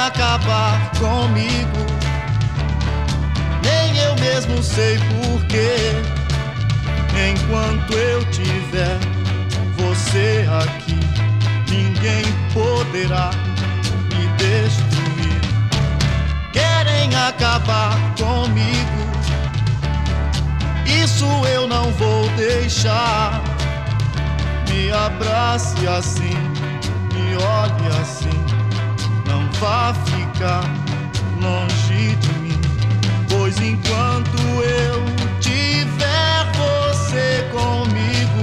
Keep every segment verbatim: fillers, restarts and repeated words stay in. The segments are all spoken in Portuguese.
acabar comigo, nem eu mesmo sei porquê. Enquanto eu tiver você aqui, ninguém poderá me destruir. Querem acabar comigo, isso eu não vou deixar. Me abrace assim, me olhe assim, não vá ficar longe de mim, pois enquanto eu tiver você comigo,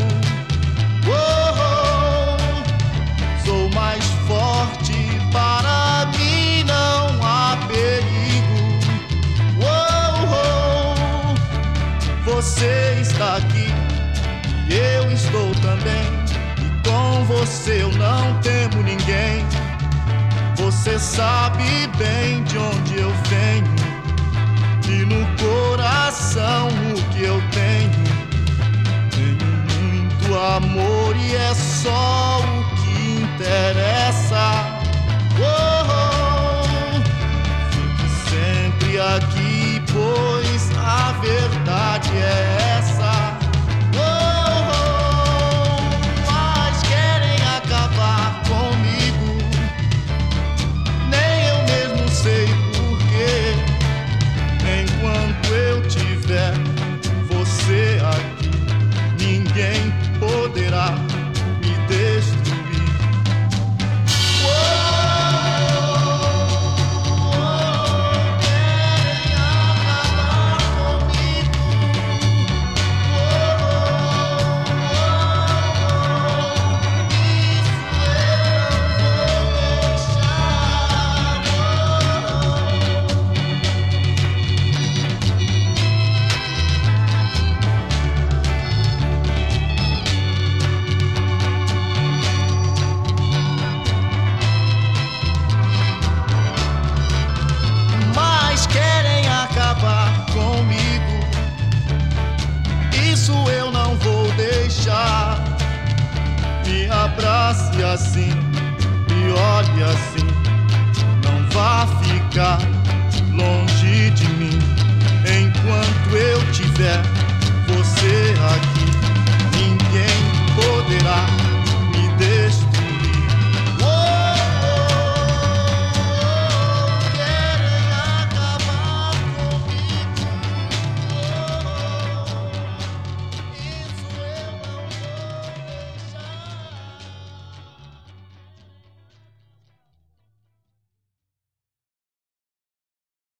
oh, oh, sou mais forte, para mim não há perigo. Oh, oh, você está aqui e eu estou também, e com você eu não temo ninguém. Você sabe bem de onde eu venho, e no coração o que eu tenho. Tenho muito amor e é só o que interessa. Oh, oh, fique sempre aqui, pois a verdade é essa. Você aqui, ninguém poderá me destruir. Me abrace assim, me olhe assim, não vá ficar